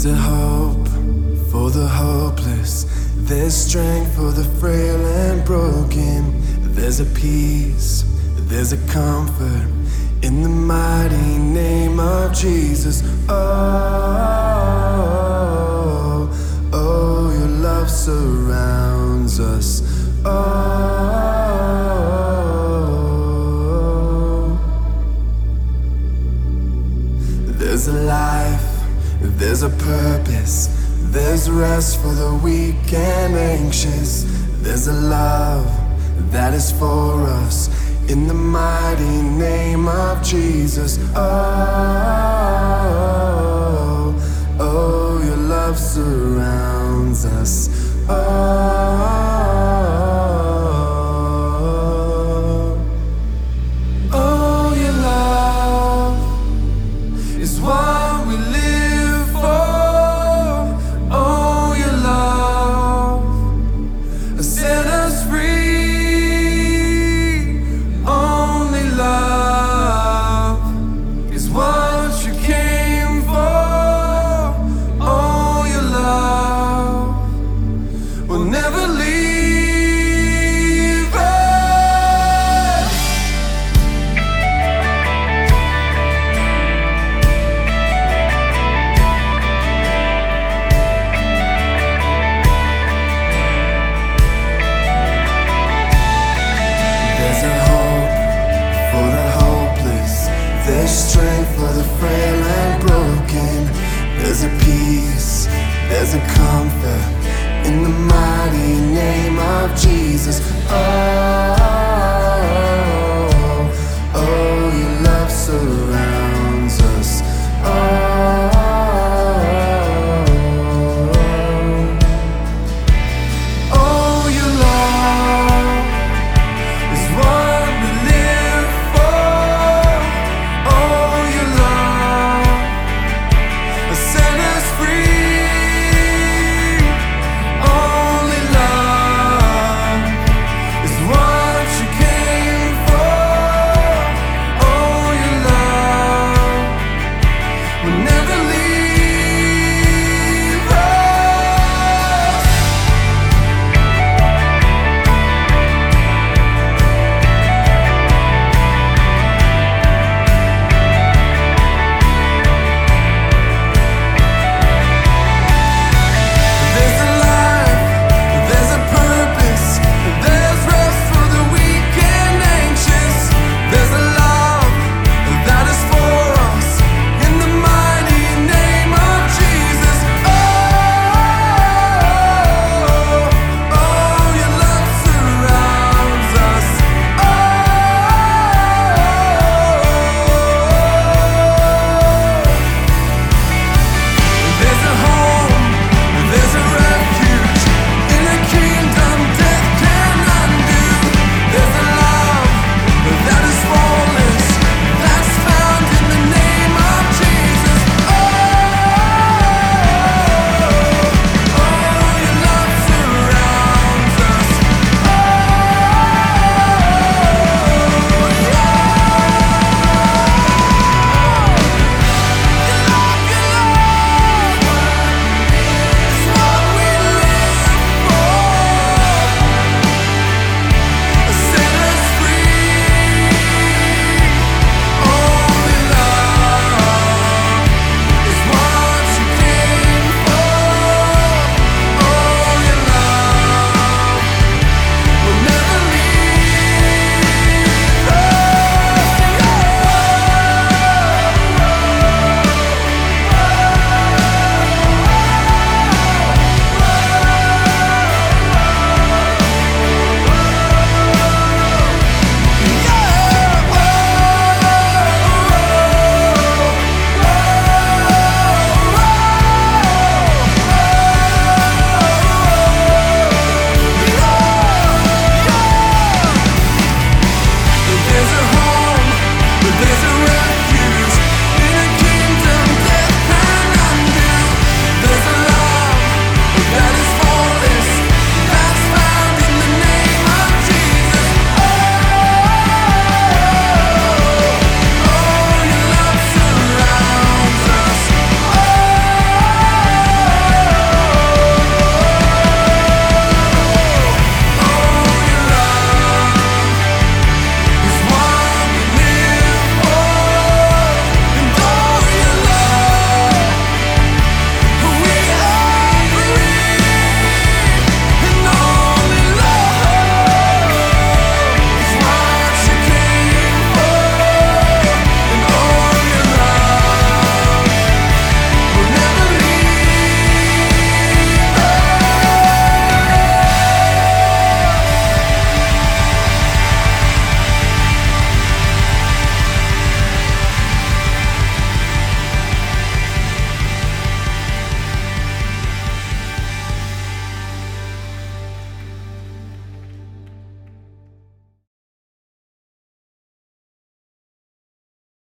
There's a hope for the hopeless. There's strength for the frail and broken. There's a peace, there's a comfort in the mighty name of Jesus. Oh, oh, your love surrounds us. Oh, there's a life, there's a purpose, there's rest for the weak and anxious. There's a love that is for us in the mighty name of Jesus. Oh, oh, your love surrounds us. Oh, your love is what we live for. Oh, your love has set us free. Only love is what you came for. Oh, your love will never leave us. There's a hope for the hopeless. There's strength for the frail and broken. There's a peace, there's a comfort in the mighty name of Jesus. Oh,